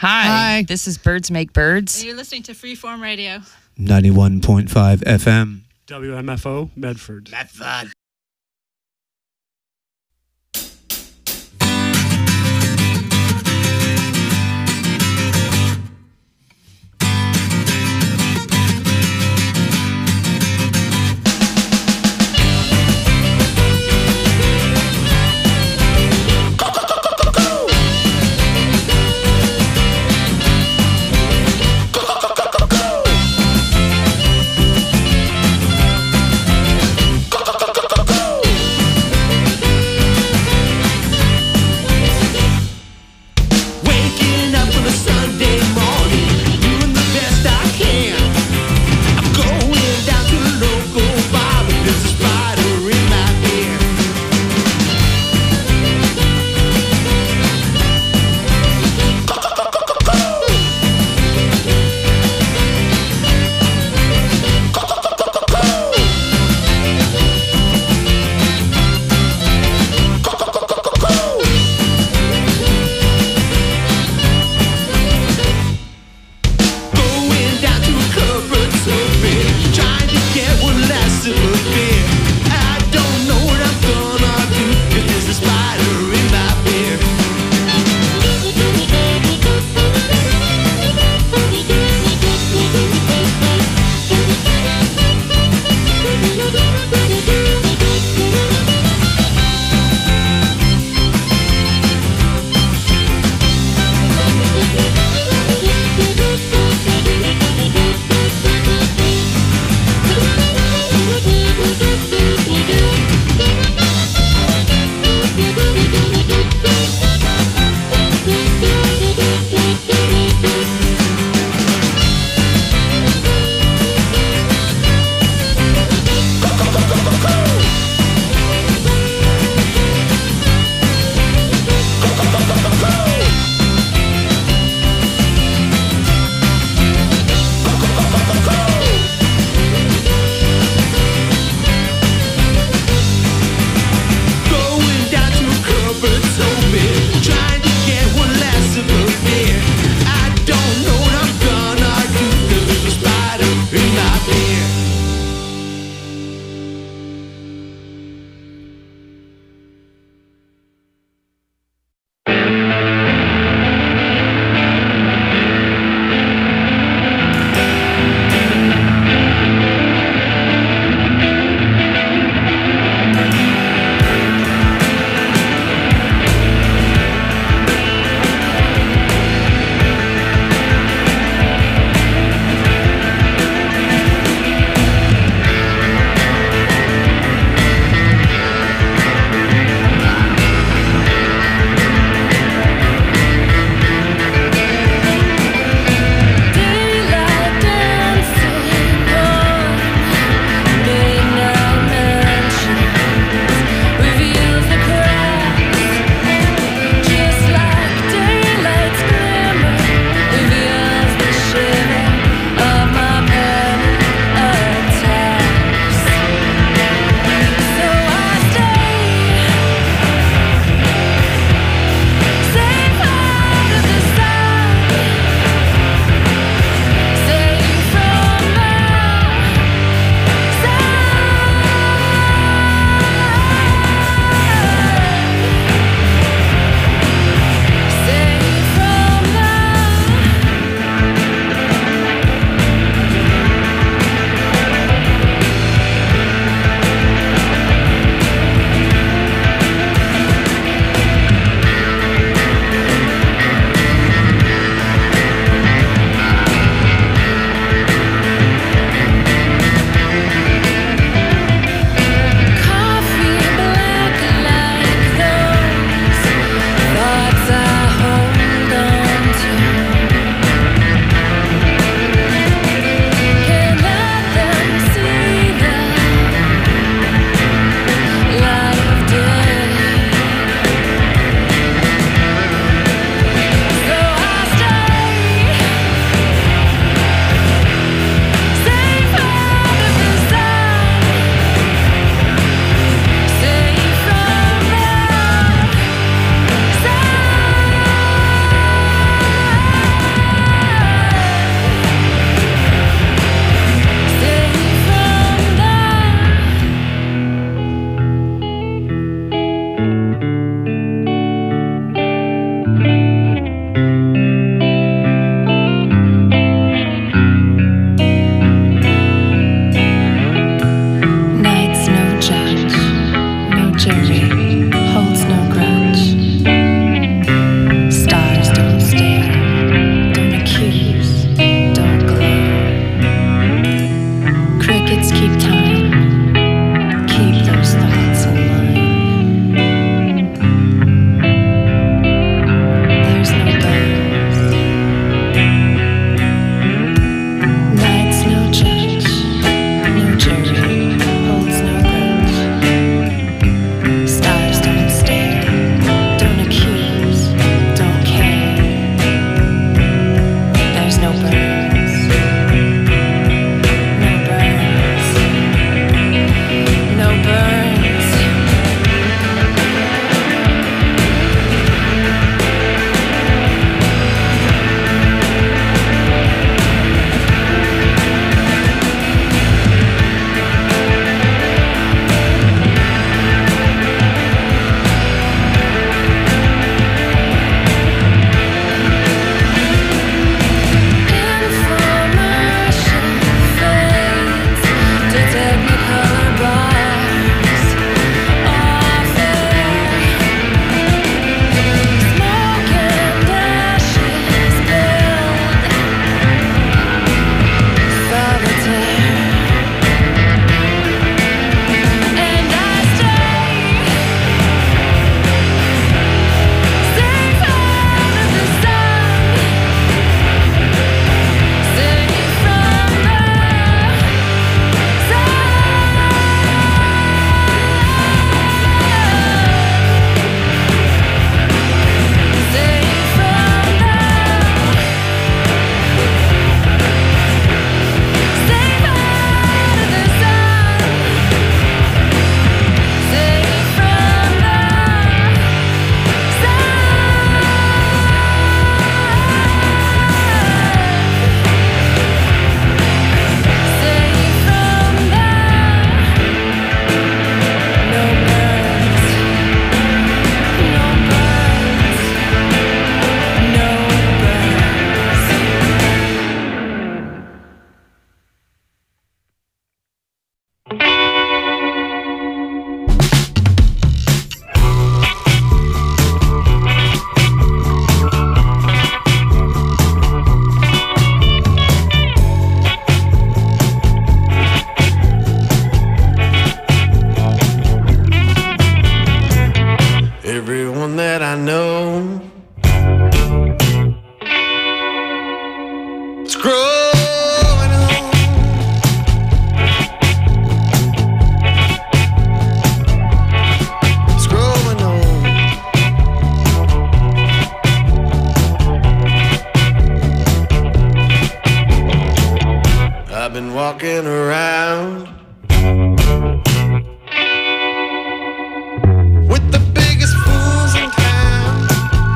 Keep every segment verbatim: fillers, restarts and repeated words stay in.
Hi. Hi. This is Birds Make Birds. And you're listening to Freeform Radio. ninety-one point five F M. W M F O, Medford. Medford. Go, go, go, go, go. everyone that I know. It's growing on. It's growing on. I've been walking around with the biggest fools in town.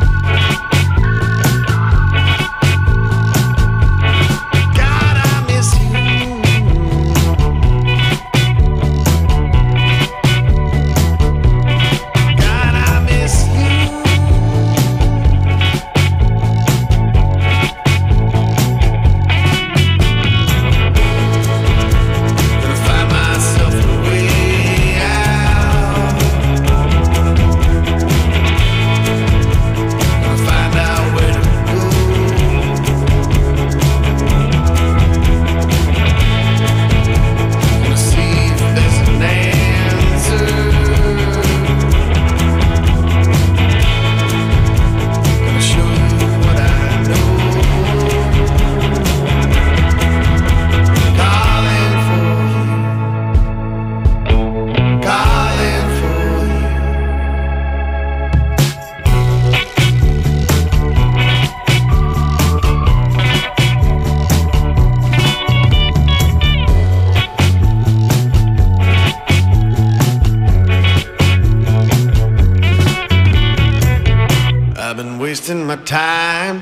God, I miss you. God, I miss you. Gonna find myself a way out. Gonna find out where to go. Gonna see if there's an answer. Gonna show you what I know. Calling for you. Calling for you. I've been wasting my time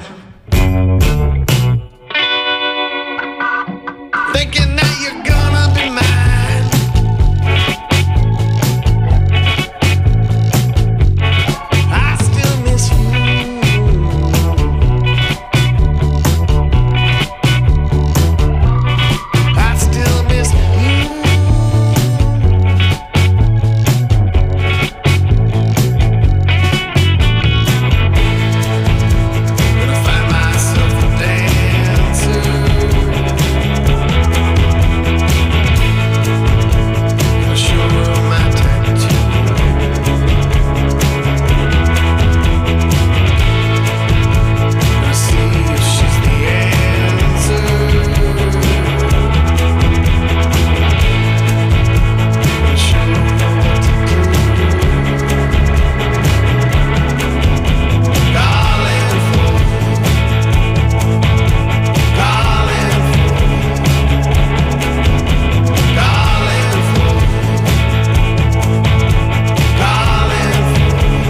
thinking that you're gonna be mine. I still miss you. I still miss you. Gonna find myself a dancer. Gonna show her my tattoo. Gonna see if she's the answer. Gonna show her what to do. Calling for you. Calling for you. Calling for you. Calling for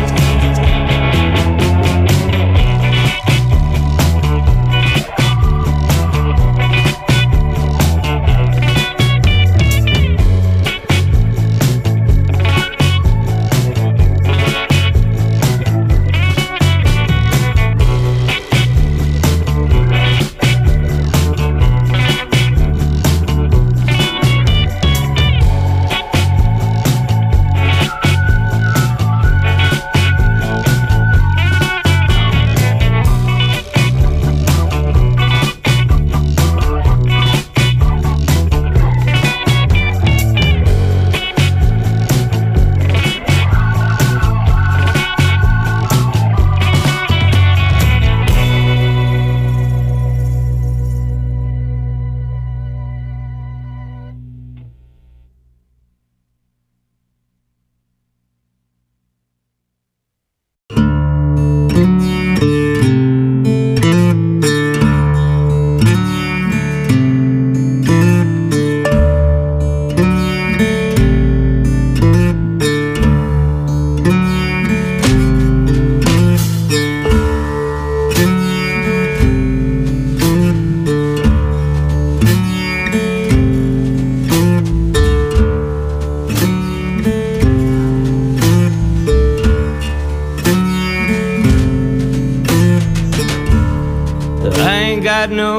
I ain't got no,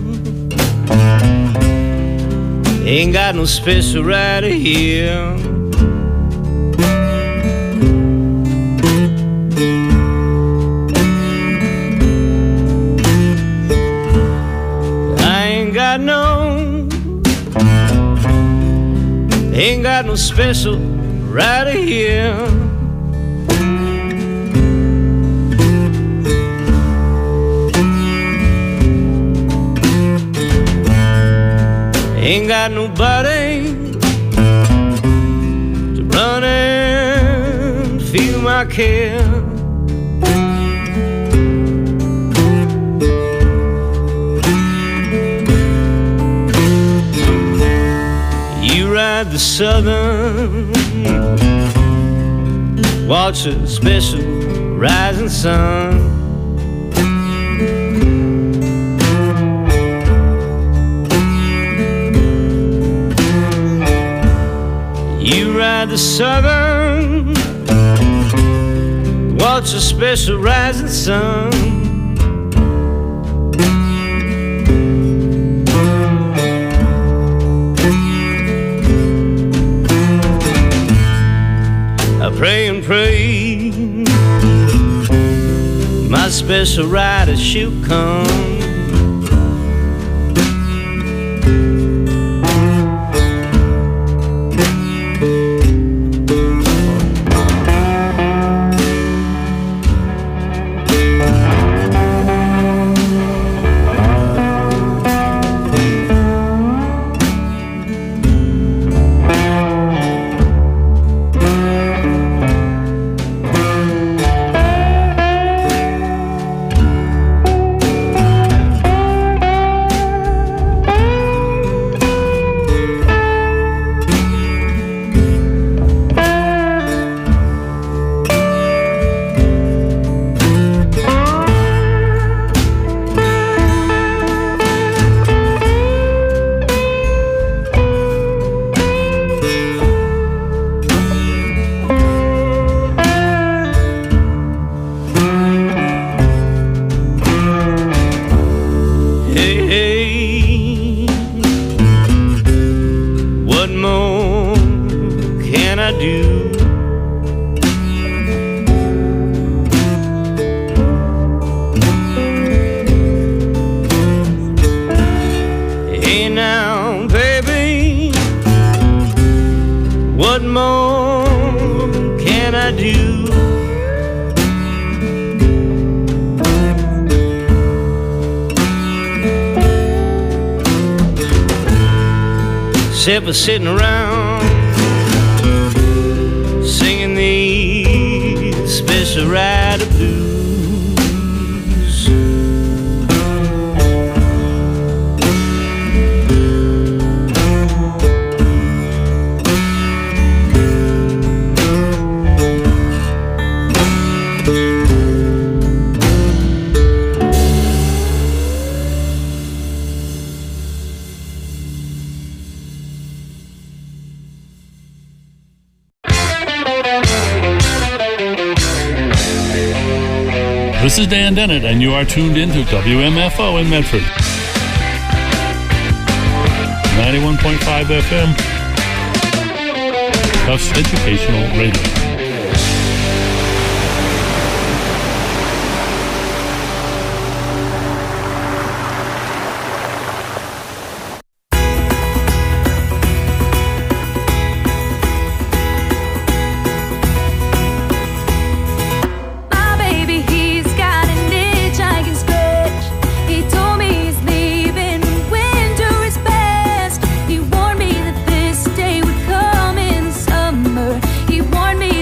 ain't got no special right here. I ain't got no, ain't got no special right here. Ain't got nobody to run and feel my care. You ride the southern, watch a special rising sun. You ride the southern, watch a special rising sun. I pray and pray my special rider she'll come. Except for sitting around singing these special rider blues. This is Dan Dennett, and you are tuned into W M F O in Medford. ninety-one point five F M. Tufts Educational Radio. He warned me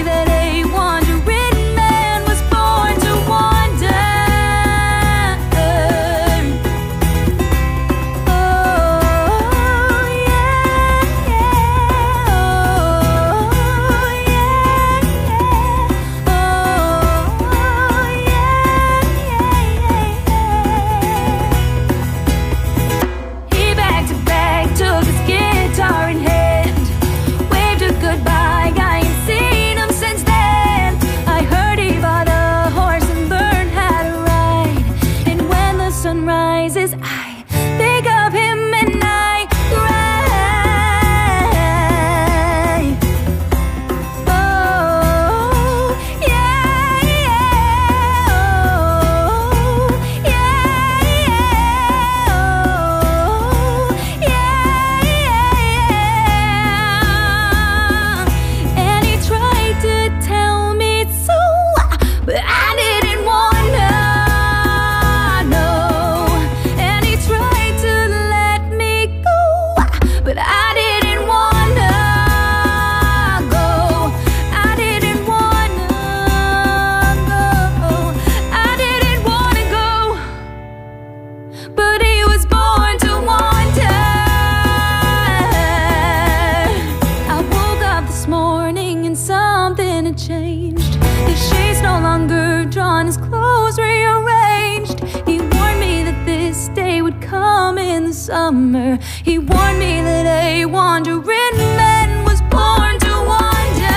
summer. He warned me that a wandering man was born to wander.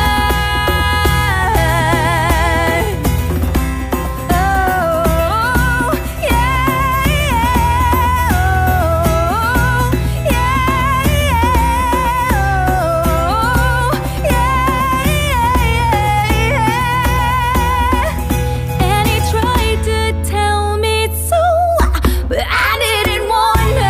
Oh, yeah, yeah, oh, yeah, yeah, oh, yeah, yeah, yeah. And he tried to tell me so, but I didn't wanna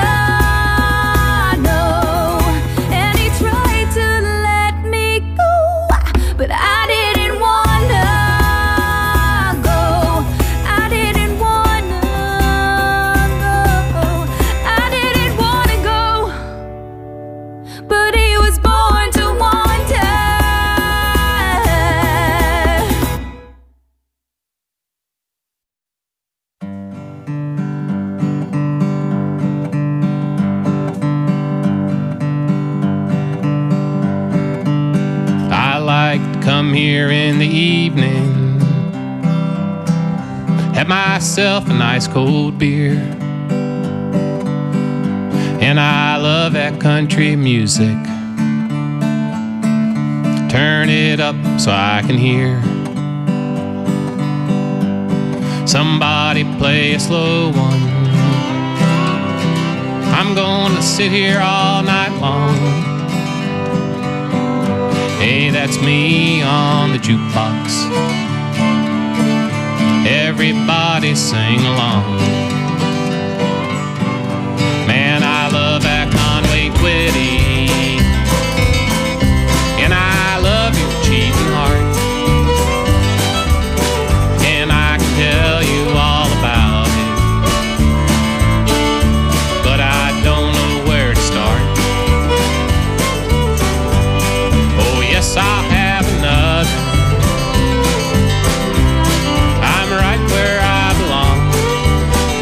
know. And he tried to let me go, but I didn't wanna go. I didn't wanna go. I didn't wanna go, but he was born to wander. I like to come here in the evening, have myself a nice cold beer, and I love that country music. Turn it up so I can hear somebody play a slow one. I'm gonna sit here all night long. Hey, that's me on the jukebox. Everybody sing along. Man, I love that Conway Twitty, and I love your cheating heart, and I can tell you all about it, but I don't know where to start. Oh yes, I'll have another. I'm right where I belong.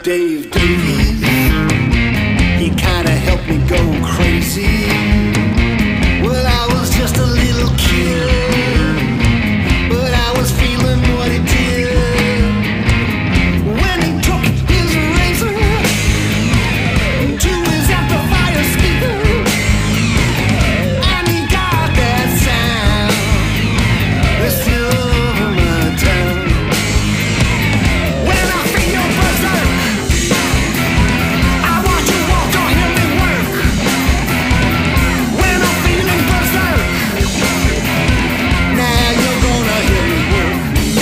Dave Davies. He kinda helped me go crazy. Well, I was just a little kid, but I was feeling what he did when he took his razor to his amplifier speaker, and he got that sound that's still over my town. When I feel your berserk, I want you walk or hear me work. When I'm feeling berserk, now you're gonna hear me work.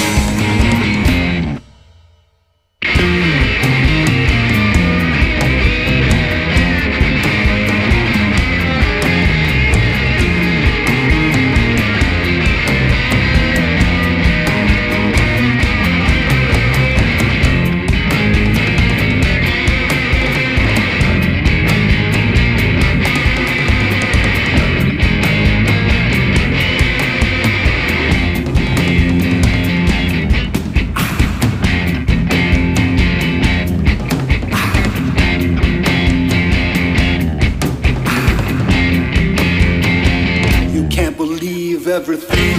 You can't believe everything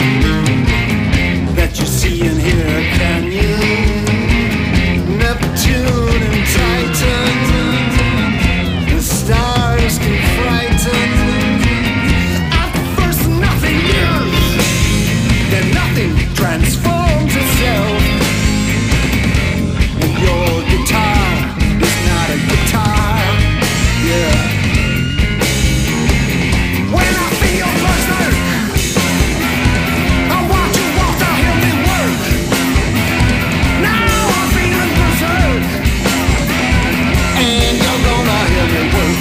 that you see and hear, can you? Neptune and Titan, the stars can frighten. At first nothing is, then nothing transforms itself. And your guitar is not a guitar, yeah. When I feel berserk, I want you walk to hear me work. Now I'm feeling berserk, and you're gonna hear me work.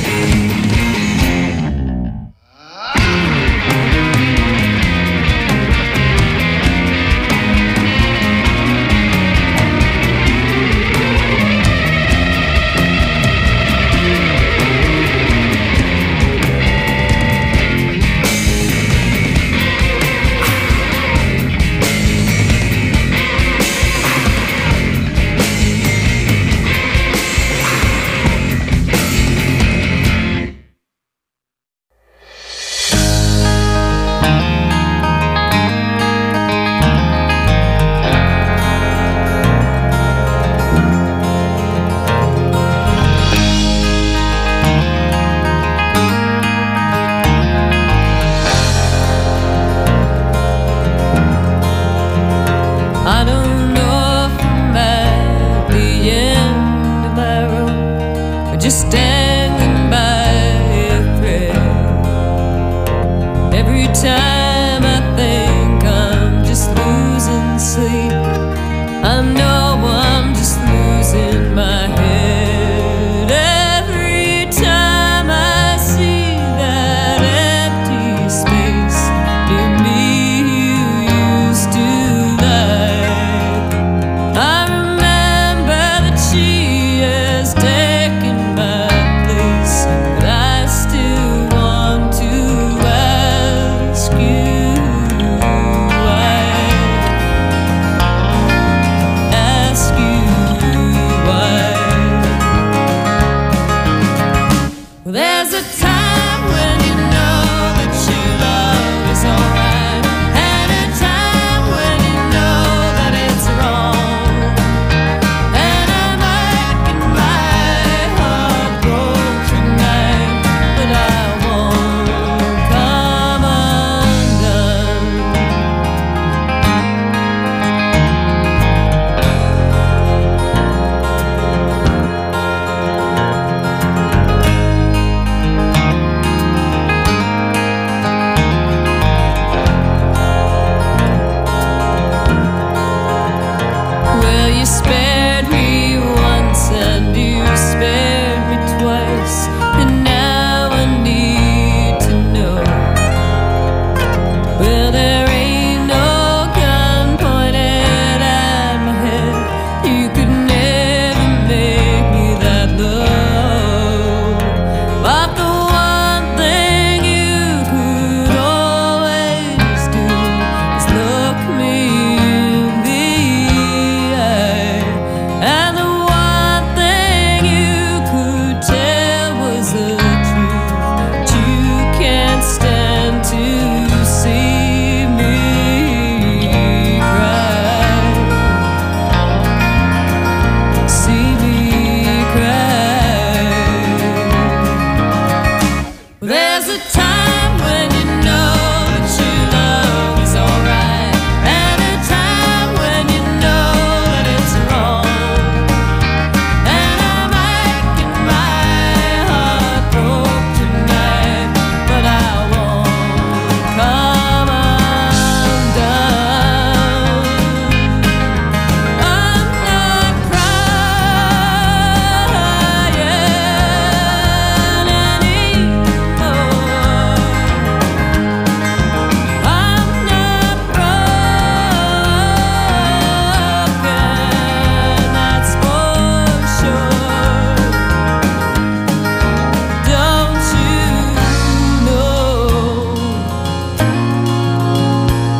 I don't know if I'm at the end of my rope or just standing by a thread. Every time I think I'm just losing sleep, I know I'm just losing my head. Every time I see that empty space near me you used to like, I remember that she has taken my place, but I still want to ask you.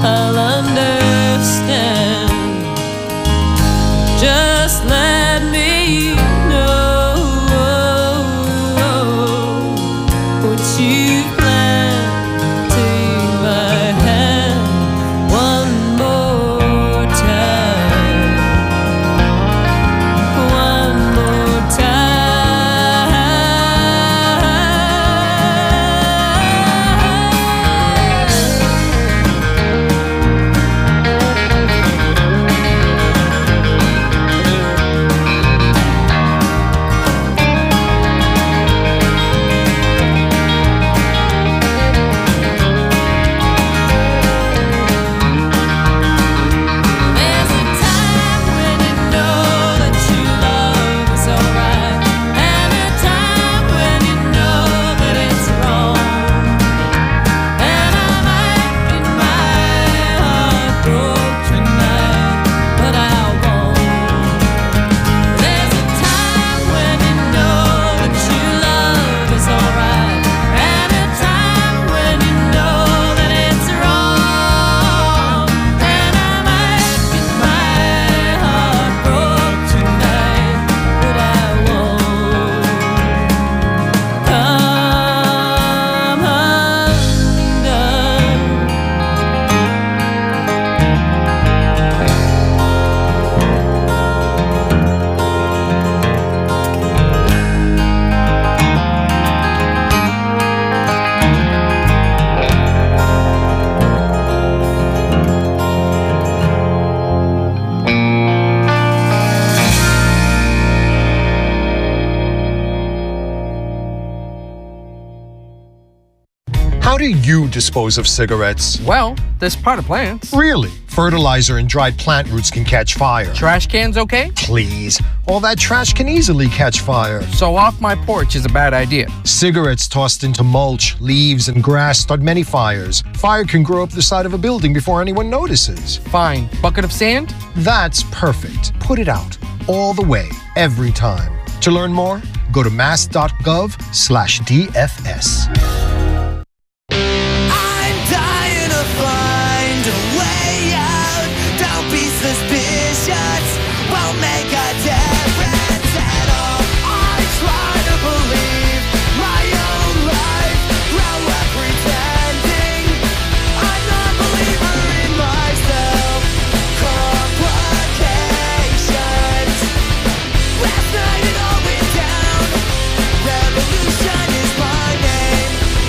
I'll understand. Just let me know what you plan. Take my hand one more time. One more There's a time when you know that your love is alright, and a time when you know that it's wrong. And I might get my heart broke tonight, but I won't. There's a time when you know that your love is alright, and a time when you know that it's wrong. And I might get my heart broke tonight, but I won't come undone. How do you dispose of cigarettes? Well, there's part of plants. Really? Fertilizer and dried plant roots can catch fire. Trash cans okay? Please. All that trash can easily catch fire. So off my porch is a bad idea. Cigarettes tossed into mulch, leaves, and grass start many fires. Fire can grow up the side of a building before anyone notices. Fine. Bucket of sand? That's perfect. Put it out. All the way. Every time. To learn more, go to mass.gov slash DFS. I'm dying to find a way out. Don't be suspicious. Won't make a difference at all. I try to believe my own life. Grow up pretending I'm not a believer in myself. Complications. Last night it all went down. Revolution is my name.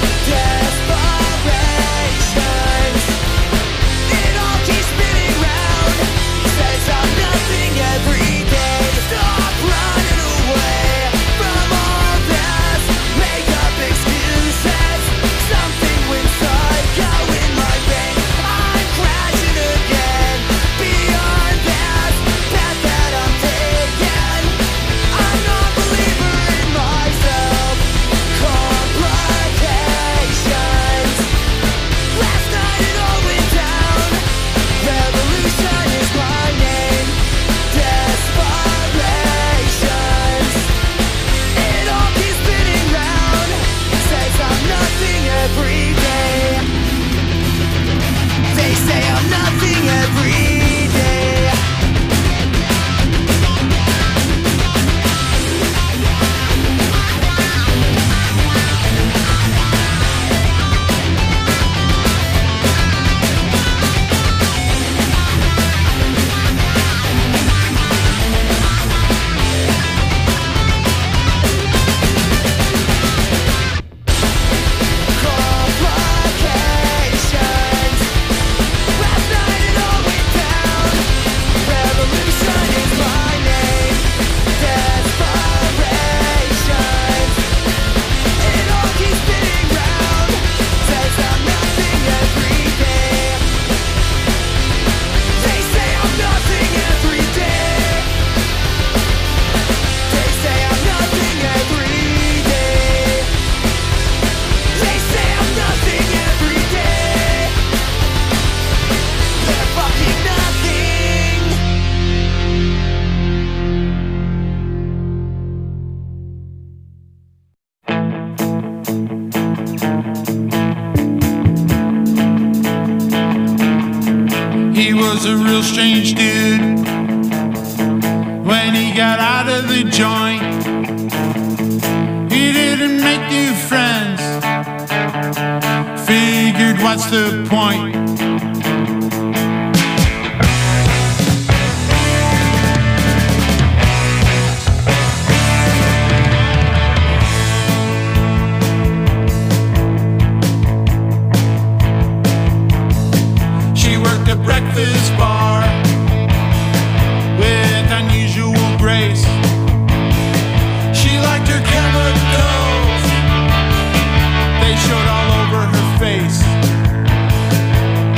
He was a real strange dude. When he got out of the joint, he didn't make new friends. Figured, what's the point? She worked a breakfast bar with unusual grace. She liked her chemicals, they showed all over her face.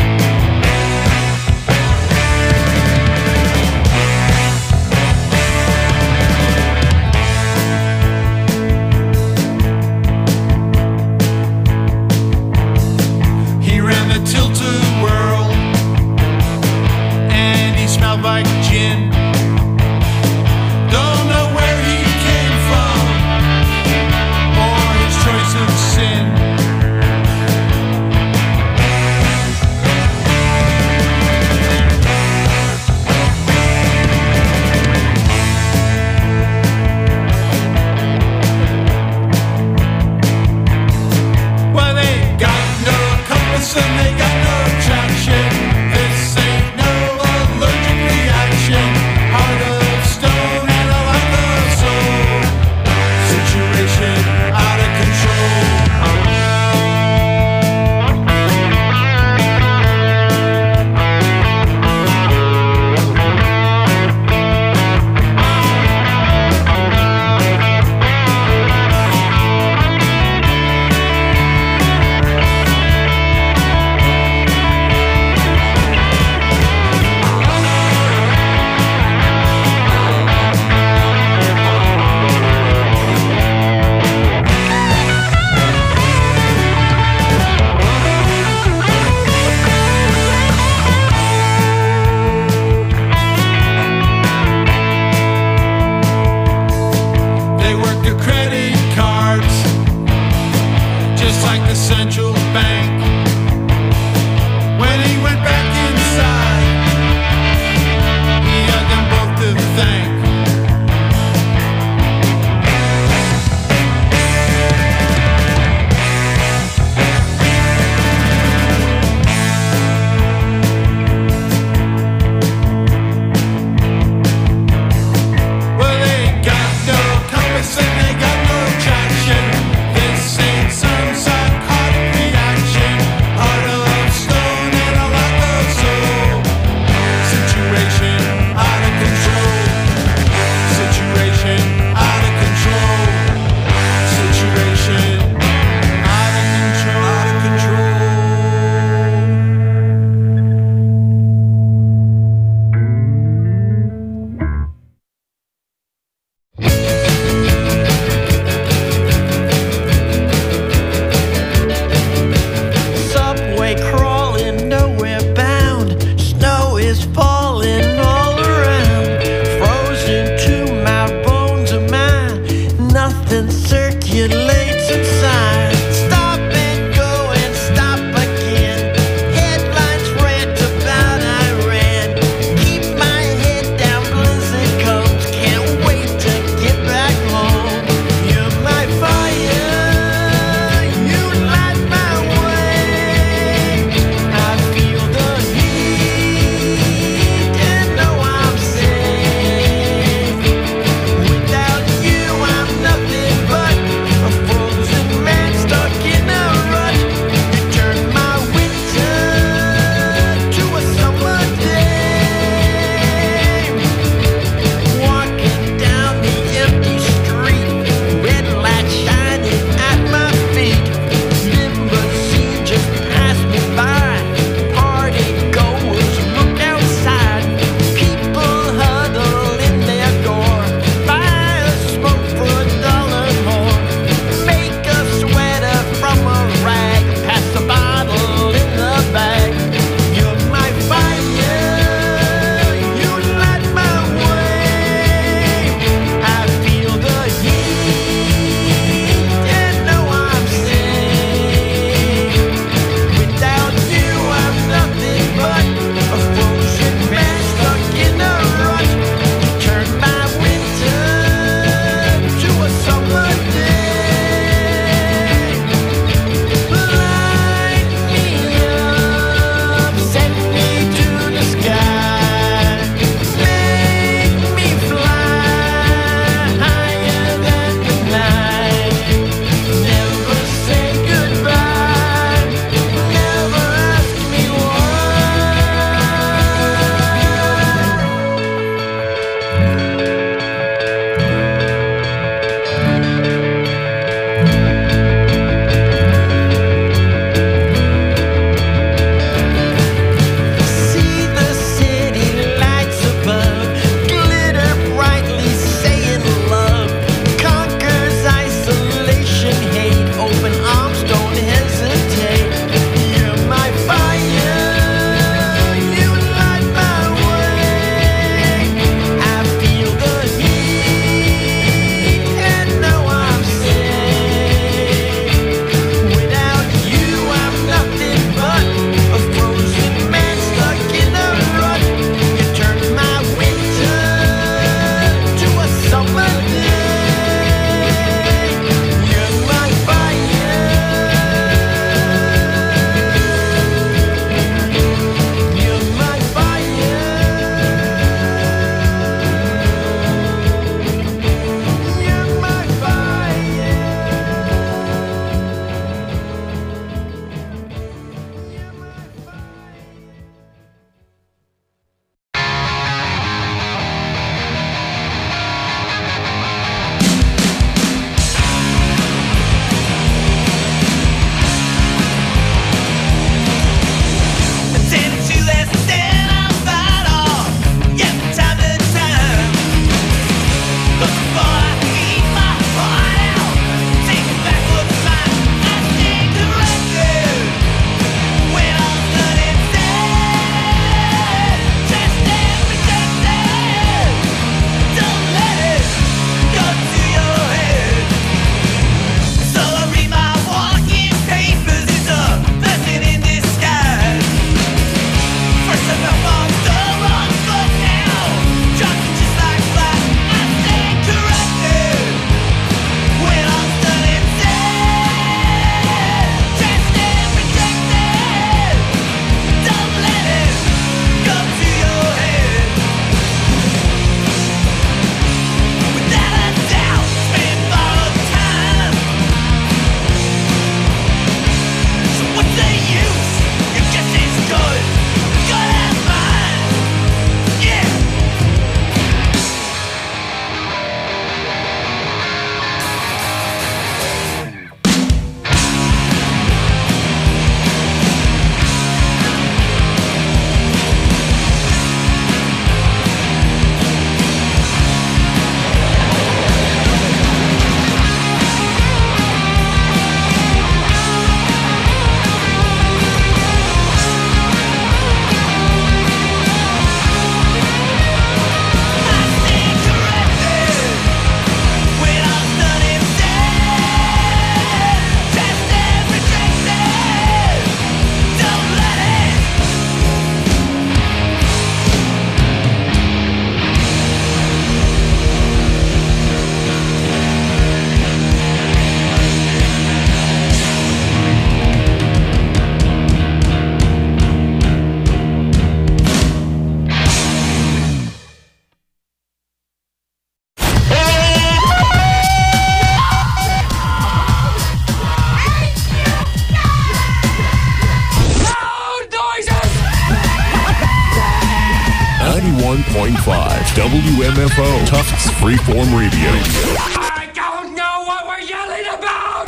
ninety-one point five W M F O, Tufts Freeform Radio. I don't know what we're yelling about!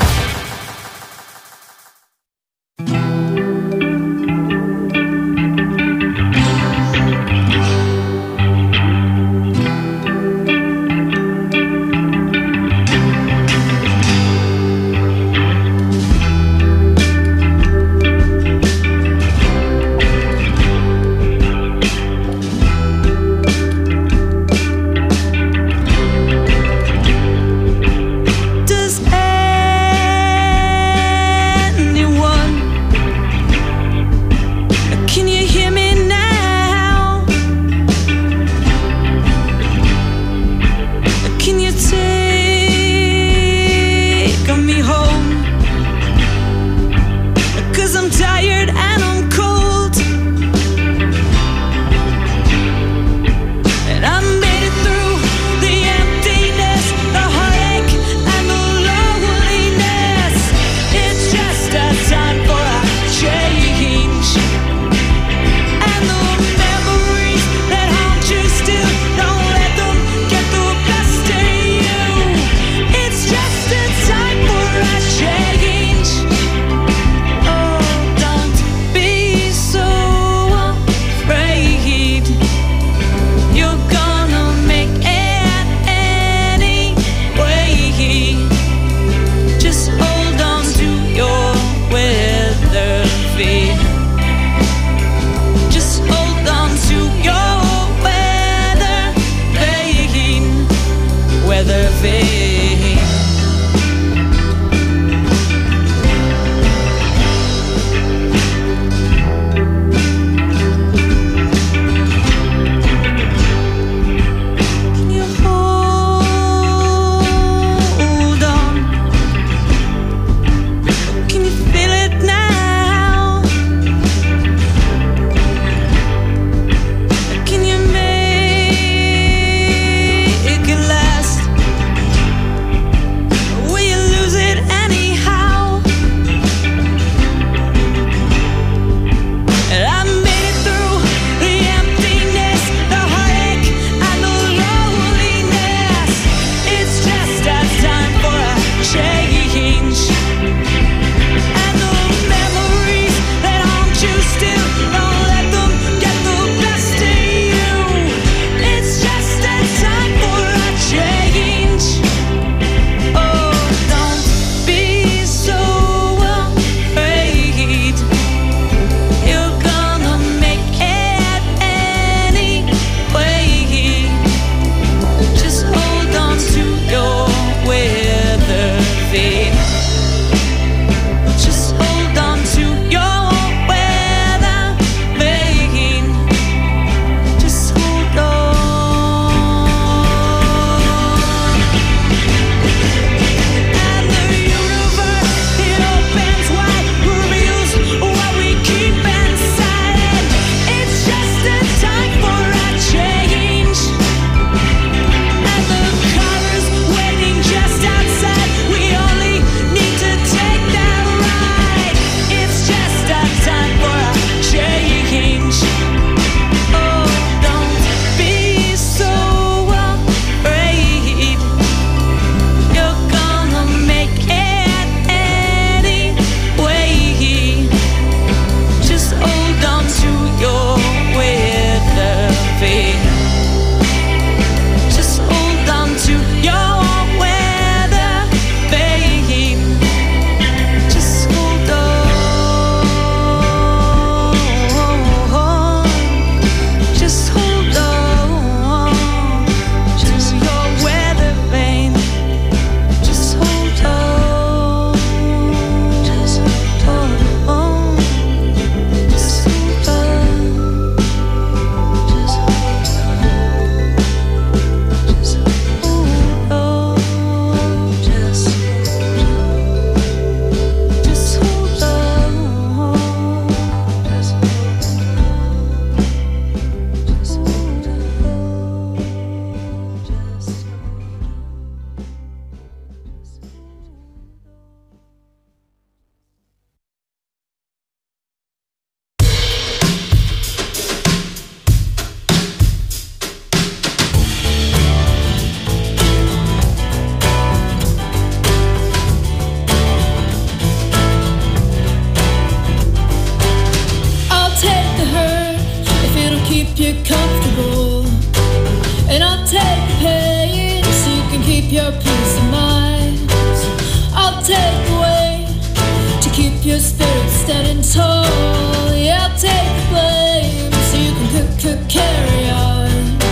keep you comfortable, and I'll take the pain so you can keep your peace of mind. I'll take the weight to keep your spirit standing tall. Yeah, I'll take the blame so you can cook, cook, carry on.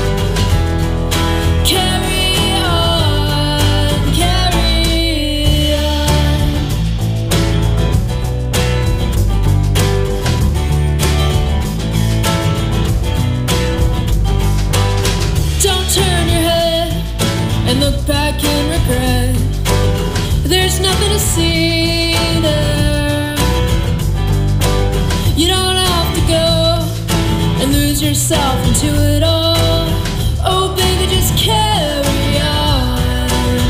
Carry on, carry on. Don't turn your head and look back in regret. There's nothing to see there. You don't have to go and lose yourself into it all. Oh baby, just carry on.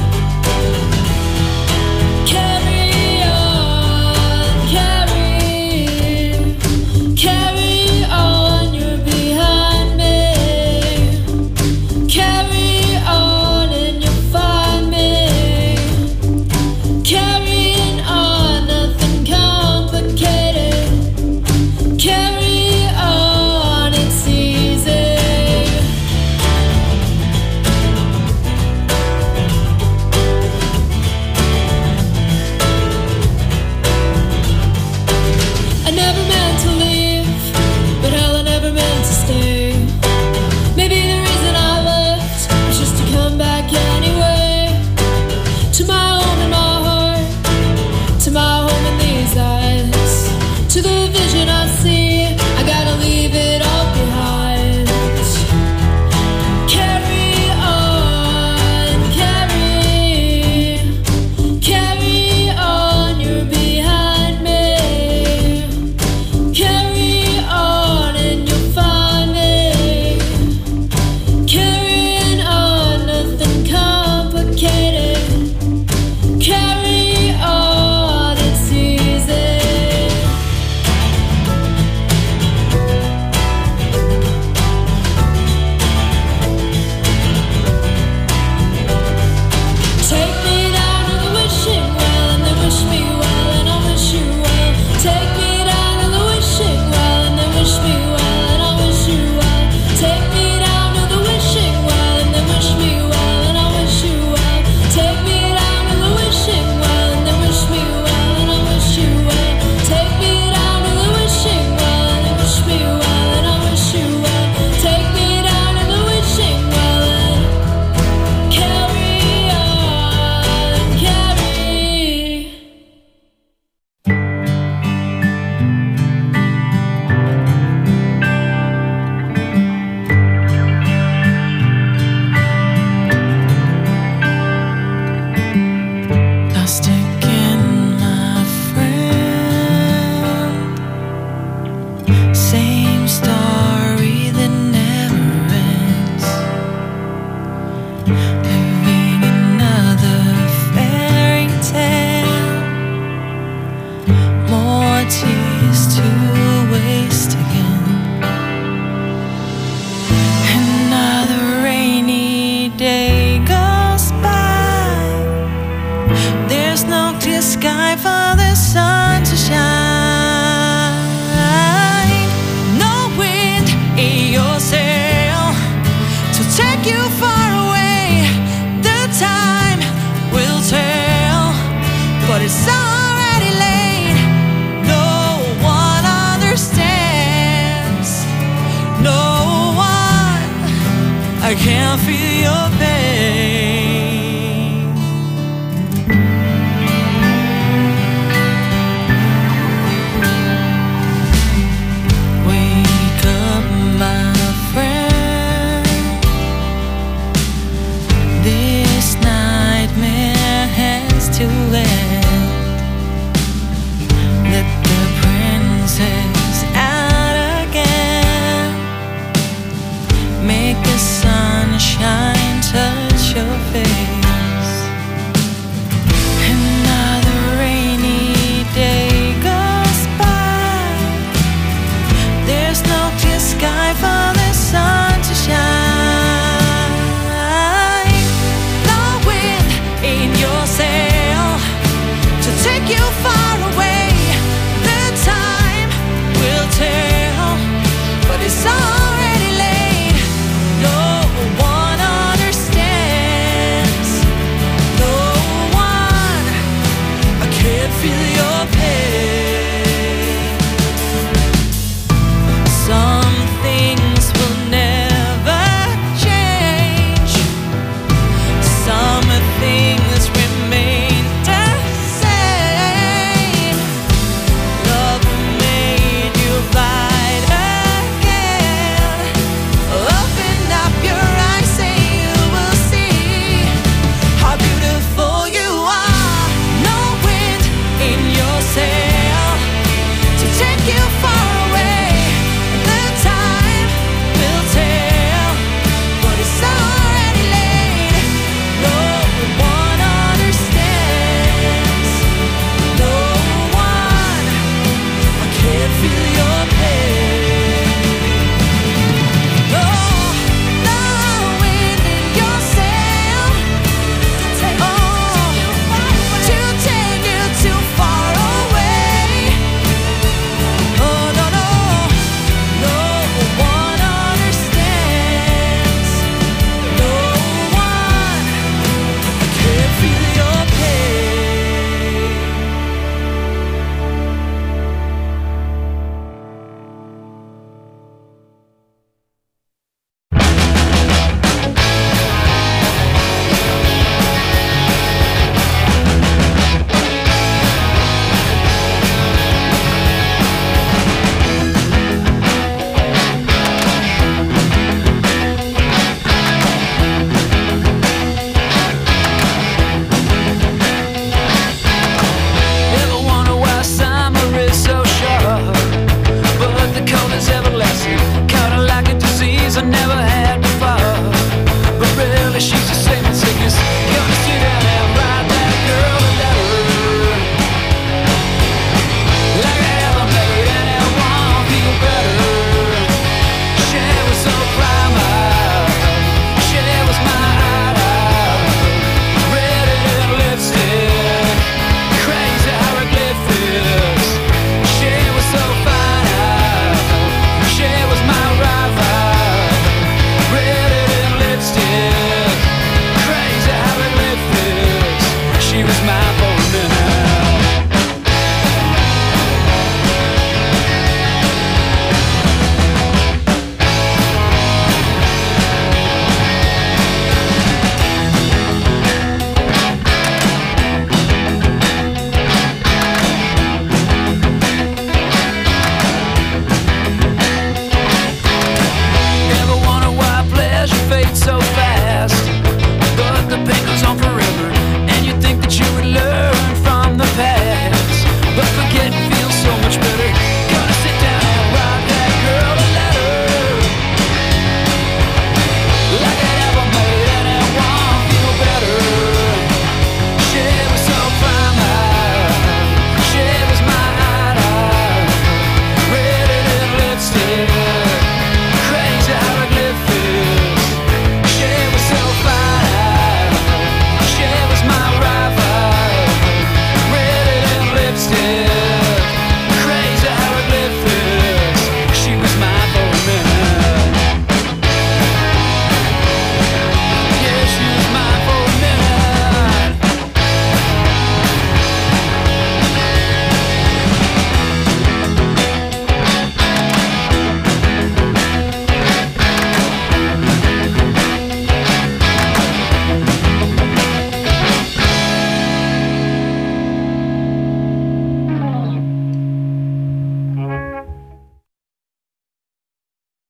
Carry on, carry, carry on, you're behind me. Carry on and you'll find me. Carrying on, nothing complicated. Carry on, it's easy. I never meant to leave, but hell, I never meant to stay. Maybe the reason I left was just to come back anyway. To my home in my heart, to my home in these eyes, to the vision I see, I gotta leave it all behind. Carry on, carry, carry on, you're behind me. Carry on and you'll find me. Carrying on, nothing complicated. Carry on, it's easy. Take me down to the wishing well and then wish me well and I'll wish you well. Take me down to the wishing well and then wish me well and I'll wish you well. Take me down to the wishing well and then wish me well and I'll wish you well. Take me down to the wishing well and then wish me well and I'll wish you well. Take me down to the wishing well and then wish me well and I'll wish you well. Take me down to the wishing well and carry on, carry. Lost again, my friend. Same story that never ends. Living another fairy tale. More tears to waste again. Another rainy day goes by. There's no clear sky for the sun to shine. No wind in your sail to take you far away. The time will tell, but it's already late. No one understands. No one. I can't feel your pain.